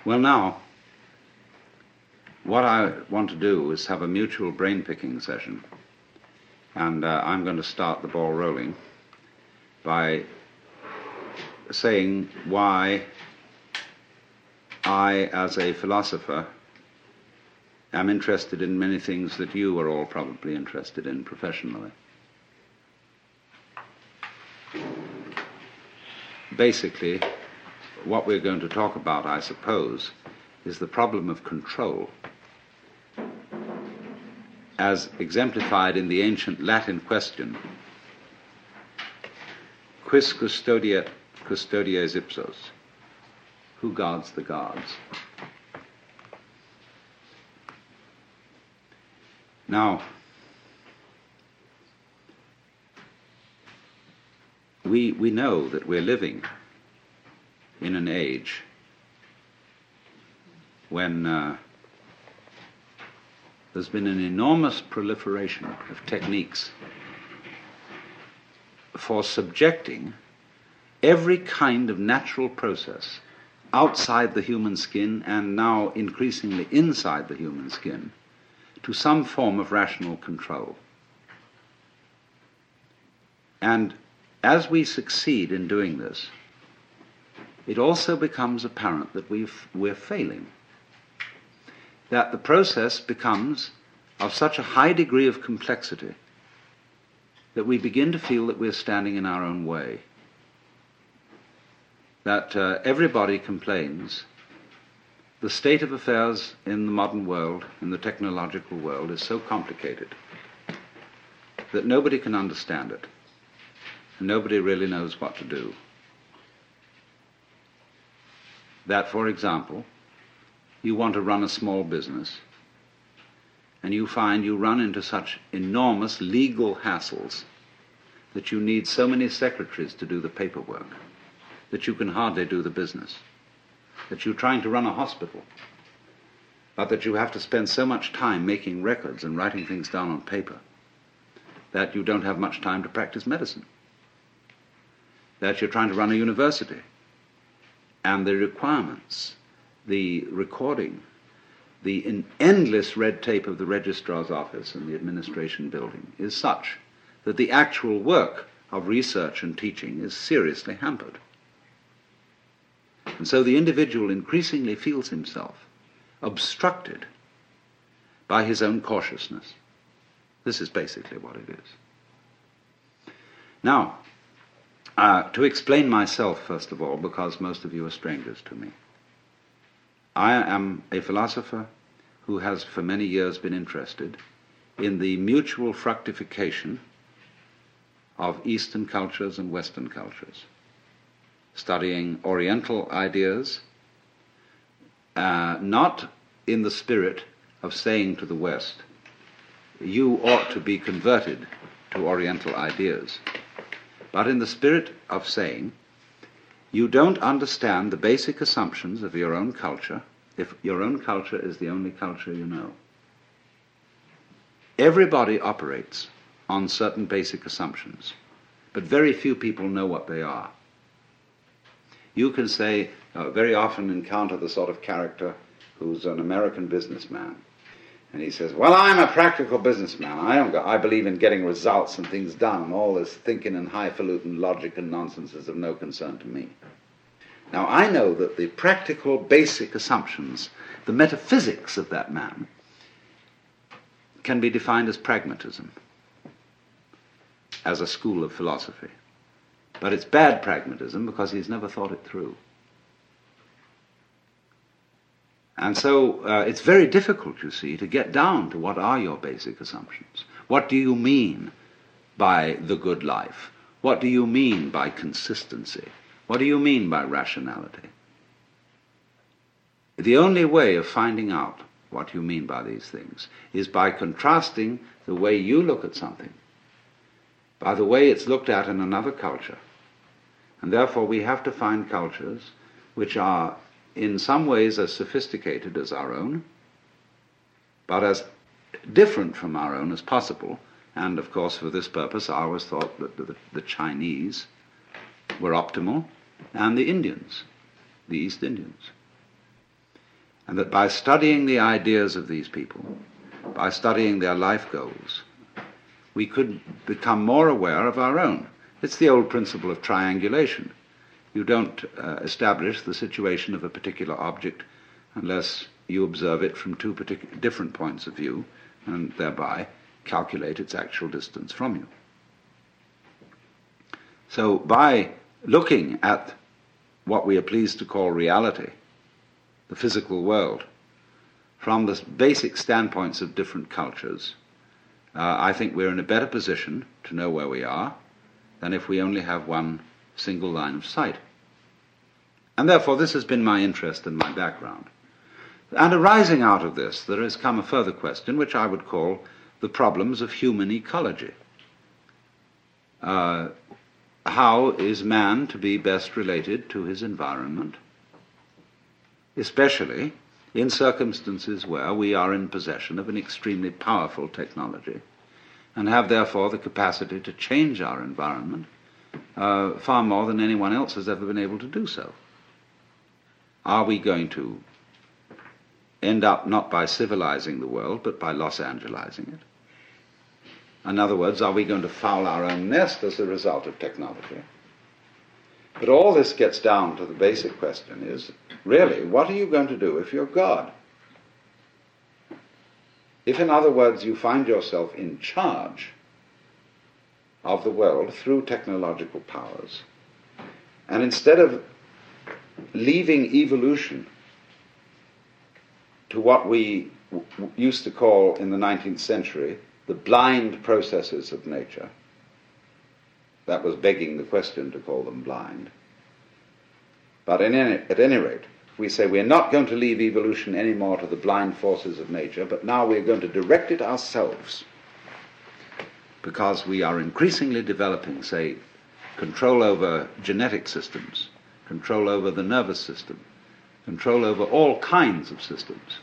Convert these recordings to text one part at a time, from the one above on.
Well, now, what I want to do is have a mutual brain-picking session, and I'm going to start the ball rolling by saying why I, as a philosopher, am interested in many things that you are all probably interested in professionally. Basically, what we're going to talk about, I suppose, is the problem of control, as exemplified in the ancient Latin question, quis custodiet custodies ipsos? Who guards the guards? Now, we know that we're living in an age when there's been an enormous proliferation of techniques for subjecting every kind of natural process outside the human skin, and now increasingly inside the human skin, to some form of rational control. And as we succeed in doing this, it also becomes apparent that we're failing, that the process becomes of such a high degree of complexity that we begin to feel that we're standing in our own way, that everybody complains the state of affairs in the modern world, in the technological world, is so complicated that nobody can understand it, and nobody really knows what to do. That, for example, you want to run a small business, and you find you run into such enormous legal hassles that you need so many secretaries to do the paperwork that you can hardly do the business, that you're trying to run a hospital, but that you have to spend so much time making records and writing things down on paper that you don't have much time to practice medicine, that you're trying to run a university, and the requirements, the recording, the endless red tape of the registrar's office and the administration building is such that the actual work of research and teaching is seriously hampered. And so the individual increasingly feels himself obstructed by his own cautiousness. This is basically what it is. Now, to explain myself, first of all, because most of you are strangers to me, I am a philosopher who has for many years been interested in the mutual fructification of Eastern cultures and Western cultures, studying Oriental ideas, not in the spirit of saying to the West, you ought to be converted to Oriental ideas, but in the spirit of saying, you don't understand the basic assumptions of your own culture if your own culture is the only culture you know. Everybody operates on certain basic assumptions, but very few people know what they are. You can say, very often encounter the sort of character who's an American businessman, and he says, well, I'm a practical businessman. I believe in getting results and things done, and all this thinking and highfalutin logic and nonsense is of no concern to me. Now, I know that the practical basic assumptions, the metaphysics of that man, can be defined as pragmatism, as a school of philosophy. But it's bad pragmatism because he's never thought it through. And so it's very difficult, you see, to get down to what are your basic assumptions. What do you mean by the good life? What do you mean by consistency? What do you mean by rationality? The only way of finding out what you mean by these things is by contrasting the way you look at something by the way it's looked at in another culture. And therefore we have to find cultures which are in some ways as sophisticated as our own, but as different from our own as possible. And of course for this purpose I always thought that the Chinese were optimal, and the Indians, the East Indians. And that by studying the ideas of these people, by studying their life goals, we could become more aware of our own. It's the old principle of triangulation. You don't establish the situation of a particular object unless you observe it from two different points of view and thereby calculate its actual distance from you. So by looking at what we are pleased to call reality, the physical world, from the basic standpoints of different cultures, I think we're in a better position to know where we are than if we only have one single line of sight. And therefore this has been my interest and my background. And arising out of this, there has come a further question, which I would call the problems of human ecology. How is man to be best related to his environment, especially in circumstances where we are in possession of an extremely powerful technology and have therefore the capacity to change our environment far more than anyone else has ever been able to do so? Are we going to end up not by civilizing the world, but by Los Angelizing it? In other words, are we going to foul our own nest as a result of technology? But all this gets down to the basic question is, really, what are you going to do if you're God? If, in other words, you find yourself in charge of the world through technological powers, and instead of leaving evolution to what we used to call in the 19th century the blind processes of nature, that was begging the question to call them blind. But at any rate, we say we're not going to leave evolution anymore to the blind forces of nature, but now we're going to direct it ourselves, because we are increasingly developing, say, control over genetic systems, control over the nervous system, control over all kinds of systems.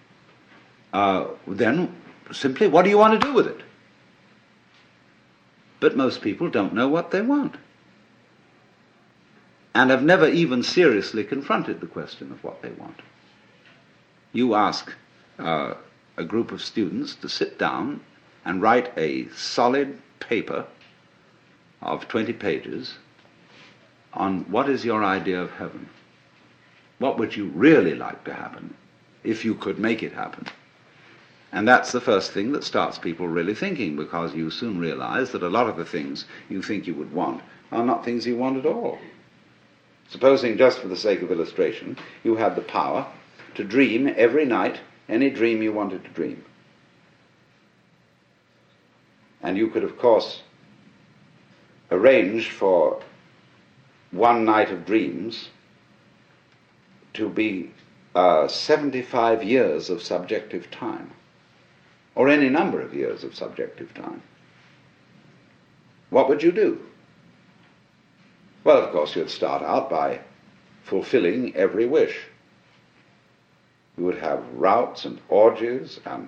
Then simply, what do you want to do with it? But most people don't know what they want, and have never even seriously confronted the question of what they want. You ask a group of students to sit down and write a solid paper of 20 pages on what is your idea of heaven. What would you really like to happen if you could make it happen? And that's the first thing that starts people really thinking, because you soon realize that a lot of the things you think you would want are not things you want at all. Supposing, just for the sake of illustration, you had the power to dream every night any dream you wanted to dream. And you could, of course, arrange for one night of dreams to be 75 years of subjective time, or any number of years of subjective time. What would you do? Well, of course, you'd start out by fulfilling every wish. You would have routs and orgies and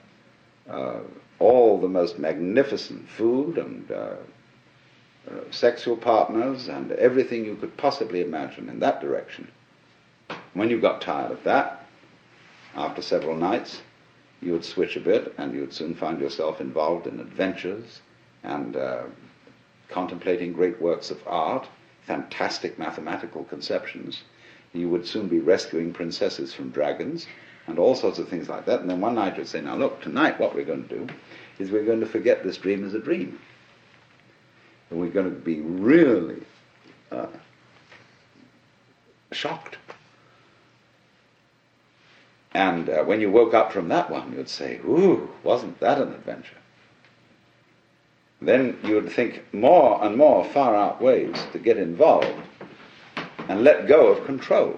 all the most magnificent food and sexual partners and everything you could possibly imagine in that direction. When you got tired of that, after several nights, you would switch a bit and you would soon find yourself involved in adventures and contemplating great works of art, fantastic mathematical conceptions. You would soon be rescuing princesses from dragons and all sorts of things like that. And then one night you'd say, now look, tonight what we're going to do is we're going to forget this dream as a dream. And we're going to be really shocked. And when you woke up from that one, you'd say, ooh, wasn't that an adventure? Then you would think more and more far-out ways to get involved and let go of control,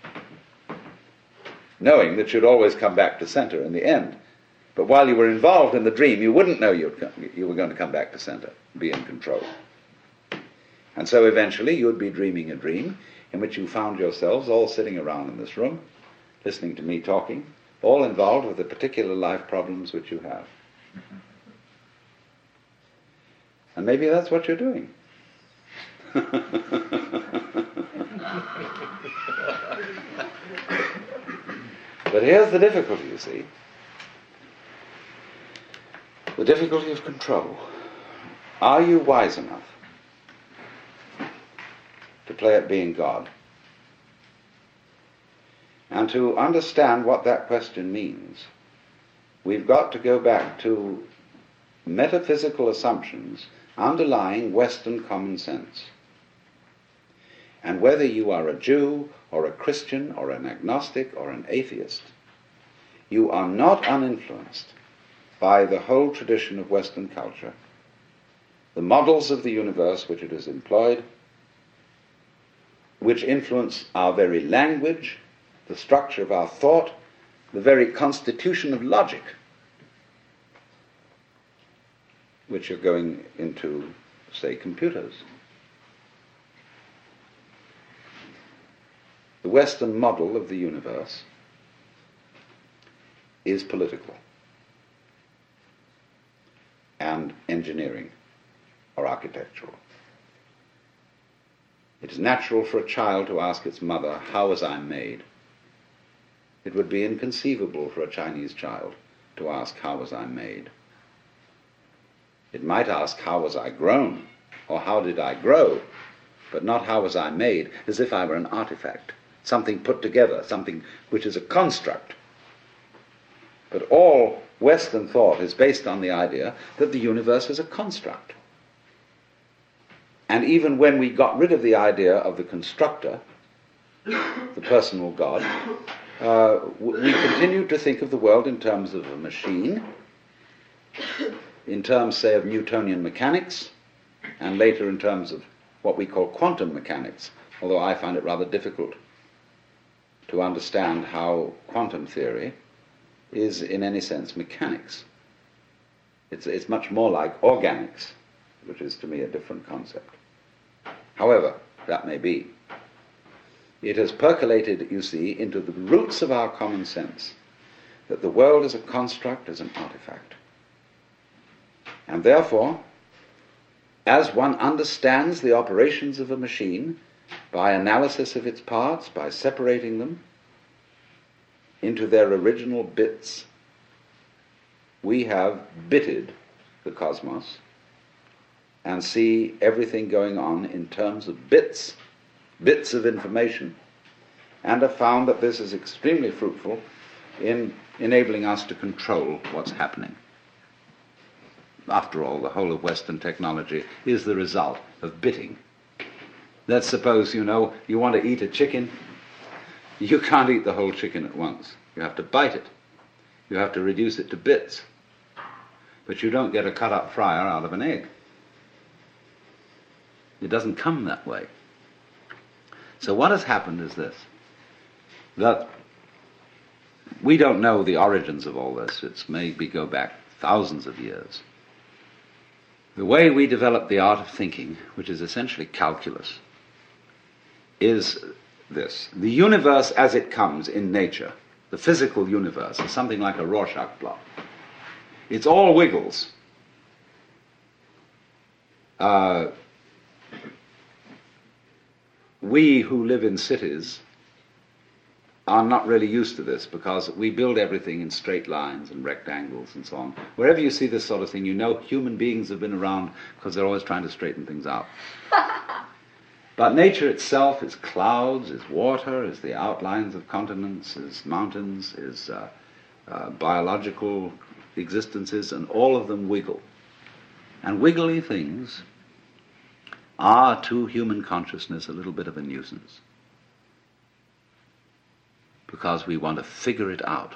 knowing that you'd always come back to center in the end. But while you were involved in the dream, you wouldn't know you were going to come back to center, be in control. And so eventually you would be dreaming a dream in which you found yourselves all sitting around in this room, listening to me talking, all involved with the particular life problems which you have. And maybe that's what you're doing. But But here's the difficulty, you see. The difficulty of control. Are you wise enough to play at being God? And to understand what that question means, we've got to go back to metaphysical assumptions underlying Western common sense. And whether you are a Jew or a Christian or an agnostic or an atheist, you are not uninfluenced by the whole tradition of Western culture, the models of the universe which it has employed, which influence our very language, the structure of our thought, the very constitution of logic, which are going into, say, computers. The Western model of the universe is political and engineering or architectural. It is natural for a child to ask its mother, "How was I made?" It would be inconceivable for a Chinese child to ask, "How was I made?" It might ask, "How was I grown?" or "How did I grow?" but not "How was I made?" as if I were an artifact, something put together, something which is a construct. But all Western thought is based on the idea that the universe is a construct. And even when we got rid of the idea of the constructor, the personal God, we continued to think of the world in terms of a machine, in terms, say, of Newtonian mechanics, and later in terms of what we call quantum mechanics, although I find it rather difficult to understand how quantum theory is in any sense mechanics. It's much more like organics, which is to me a different concept. However, that may be. It has percolated, you see, into the roots of our common sense that the world is a construct, is an artifact. And therefore, as one understands the operations of a machine by analysis of its parts, by separating them into their original bits, we have bitted the cosmos and see everything going on in terms of bits of information, and have found that this is extremely fruitful in enabling us to control what's happening. After all, the whole of Western technology is the result of bitting. Let's suppose, you want to eat a chicken. You can't eat the whole chicken at once. You have to bite it. You have to reduce it to bits. But you don't get a cut-up fryer out of an egg. It doesn't come that way. So what has happened is this, that we don't know the origins of all this. It's maybe go back thousands of years. The way we develop the art of thinking, which is essentially calculus, is this. The universe as it comes in nature, the physical universe, is something like a Rorschach blot. It's all wiggles. We who live in cities are not really used to this because we build everything in straight lines and rectangles and so on. Wherever you see this sort of thing, you know human beings have been around because they're always trying to straighten things out. But nature itself is clouds, is water, is the outlines of continents, is mountains, is biological existences, and all of them wiggle. And wiggly things are to human consciousness a little bit of a nuisance, because we want to figure it out.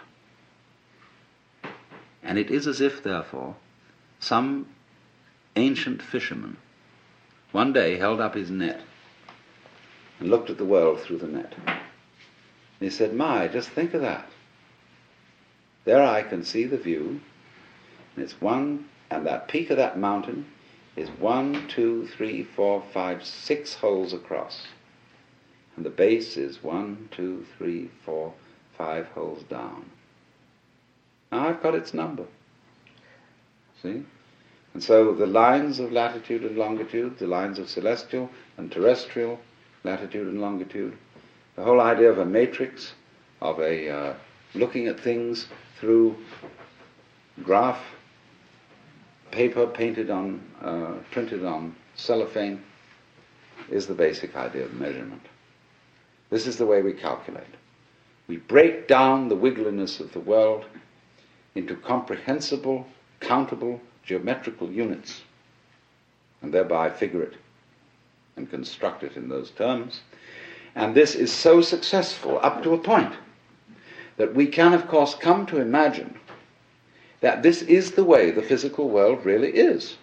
And it is as if, therefore, some ancient fisherman one day held up his net and looked at the world through the net. And he said, "My, just think of that. There I can see the view, and it's one, and that peak of that mountain is 1, 2, 3, 4, 5, 6 holes across. And the base is 1, 2, 3, 4, 5 holes down. Now I've got its number. See? And so the lines of latitude and longitude, the lines of celestial and terrestrial latitude and longitude, the whole idea of a matrix, of a looking at things through graph, paper printed on cellophane, is the basic idea of measurement. This is the way we calculate. We break down the wiggliness of the world into comprehensible, countable, geometrical units, and thereby figure it and construct it in those terms. And this is so successful up to a point that we can, of course, come to imagine that this is the way the physical world really is.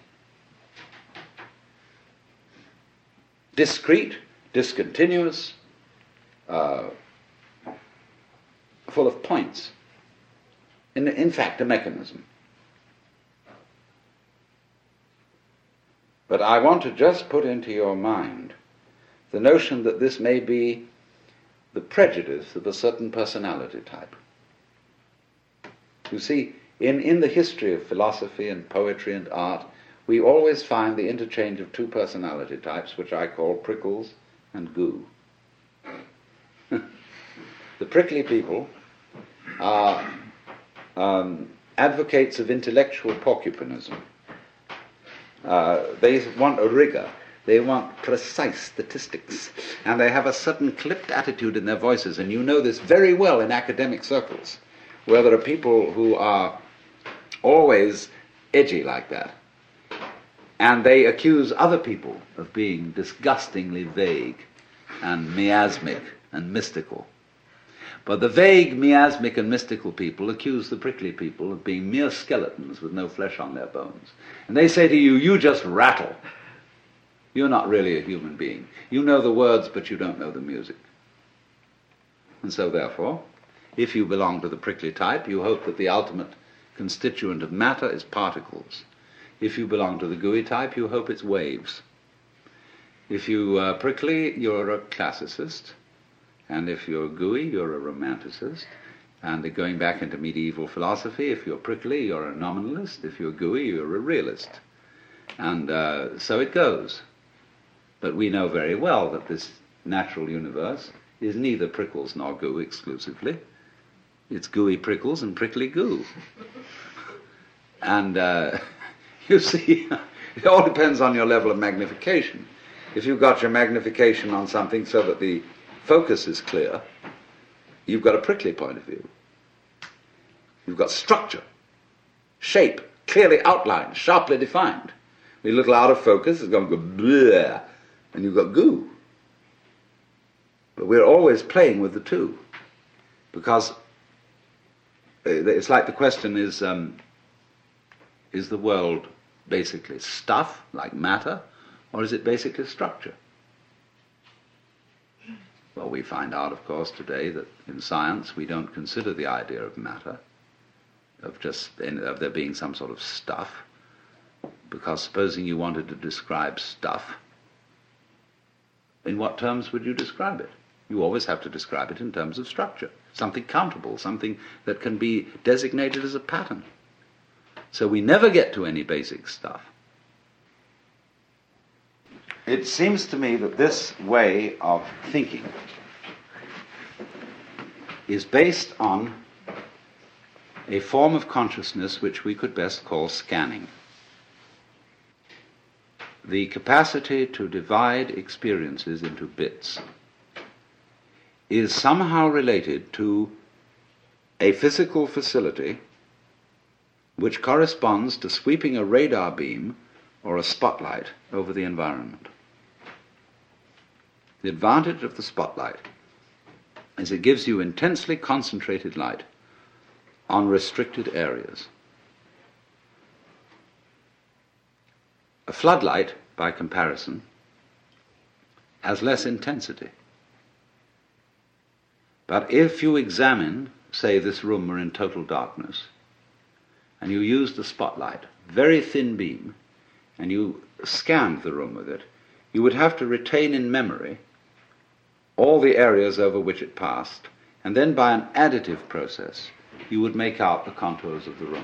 Discrete, discontinuous, full of points. In fact, a mechanism. But I want to just put into your mind the notion that this may be the prejudice of a certain personality type. You see, in the history of philosophy and poetry and art, we always find the interchange of two personality types, which I call prickles and goo. The prickly people are advocates of intellectual porcupinism. They want a rigor. They want precise statistics. And they have a certain clipped attitude in their voices. And you know this very well in academic circles, where there are people who are always edgy like that. And they accuse other people of being disgustingly vague and miasmic and mystical. But the vague, miasmic and mystical people accuse the prickly people of being mere skeletons with no flesh on their bones. And they say to you, you just rattle. You're not really a human being. You know the words, but you don't know the music. And so therefore, if you belong to the prickly type, you hope that the ultimate constituent of matter is particles. If you belong to the gooey type, you hope it's waves. If you are prickly, you're a classicist. And if you're gooey, you're a romanticist. And going back into medieval philosophy, if you're prickly, you're a nominalist. If you're gooey, you're a realist. And so it goes. But we know very well that this natural universe is neither prickles nor goo exclusively. It's gooey prickles and prickly goo. And you see, it all depends on your level of magnification. If you've got your magnification on something so that the focus is clear, you've got a prickly point of view. You've got structure, shape, clearly outlined, sharply defined. When you look out of focus, it's going to go bleh, and you've got goo. But we're always playing with the two, because it's like the question is the world basically stuff, like matter, or is it basically structure? Well, we find out, of course, today that in science we don't consider the idea of matter, of there being some sort of stuff, because supposing you wanted to describe stuff, in what terms would you describe it? You always have to describe it in terms of structure, something countable, something that can be designated as a pattern. So we never get to any basic stuff. It seems to me that this way of thinking is based on a form of consciousness which we could best call scanning. The capacity to divide experiences into bits is somehow related to a physical facility which corresponds to sweeping a radar beam or a spotlight over the environment. The advantage of the spotlight is it gives you intensely concentrated light on restricted areas. A floodlight, by comparison, has less intensity. But if you examine, say, this room were in total darkness, and you used the spotlight, very thin beam, and you scanned the room with it, you would have to retain in memory all the areas over which it passed, and then by an additive process, you would make out the contours of the room.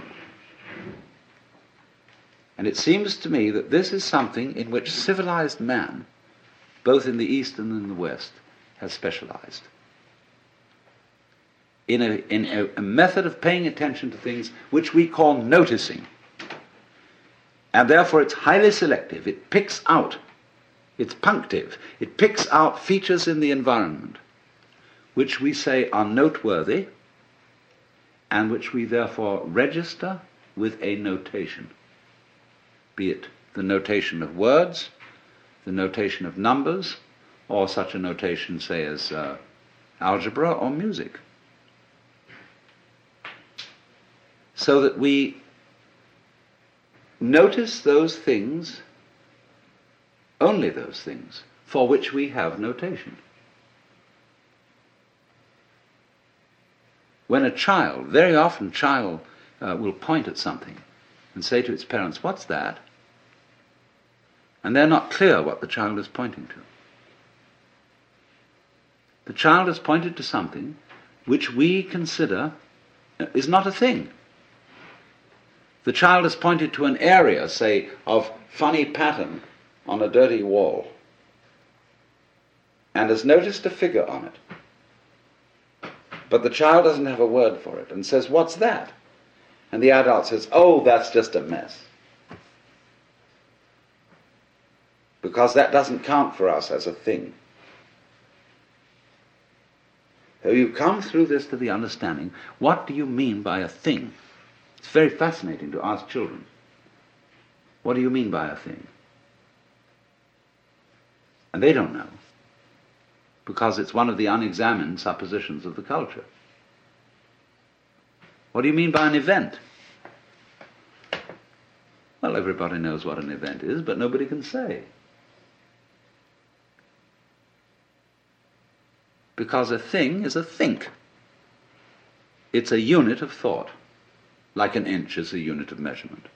And it seems to me that this is something in which civilized man, both in the East and in the West, has specialized. in a method of paying attention to things which we call noticing. And therefore it's highly selective. It picks out, it's punctive, it picks out features in the environment which we say are noteworthy and which we therefore register with a notation, be it the notation of words, the notation of numbers, or such a notation, say, as algebra or music. So that we notice those things, only those things, for which we have notation. When a child, very often child will point at something and say to its parents, "What's that?" And they're not clear what the child is pointing to. The child has pointed to something which we consider is not a thing. The child has pointed to an area, say, of funny pattern on a dirty wall, and has noticed a figure on it. But the child doesn't have a word for it and says, "What's that?" And the adult says, "Oh, that's just a mess." Because that doesn't count for us as a thing. So you come through this to the understanding, what do you mean by a thing? It's very fascinating to ask children, what do you mean by a thing? And they don't know, because it's one of the unexamined suppositions of the culture. What do you mean by an event? Well, everybody knows what an event is, but nobody can say. Because a thing is a think. It's a unit of thought, like an inch is a unit of measurement.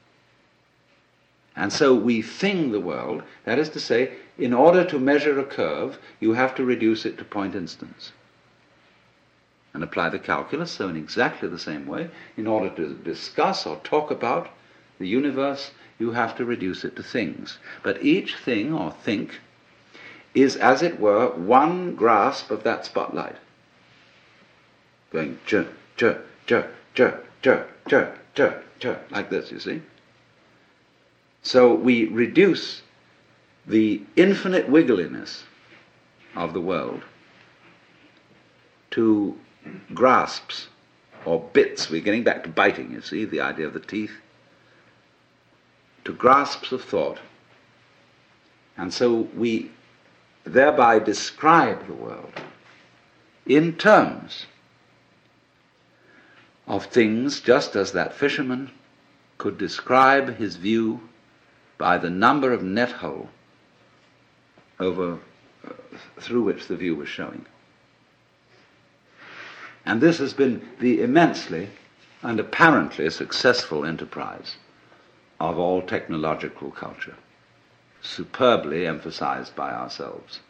And so we thing the world, that is to say, in order to measure a curve, you have to reduce it to point instants. And apply the calculus, so in exactly the same way, in order to discuss or talk about the universe, you have to reduce it to things. But each thing, or think, is, as it were, one grasp of that spotlight. Going ch, ch, ch, ch, ch, ch, ch, ch, like this, you see. So we reduce the infinite wiggliness of the world to grasps or bits. We're getting back to biting, you see, the idea of the teeth. To grasps of thought. And so we thereby describe the world in terms of things, just as that fisherman could describe his view by the number of net hole through which the view was showing. And this has been the immensely and apparently successful enterprise of all technological culture, superbly emphasized by ourselves.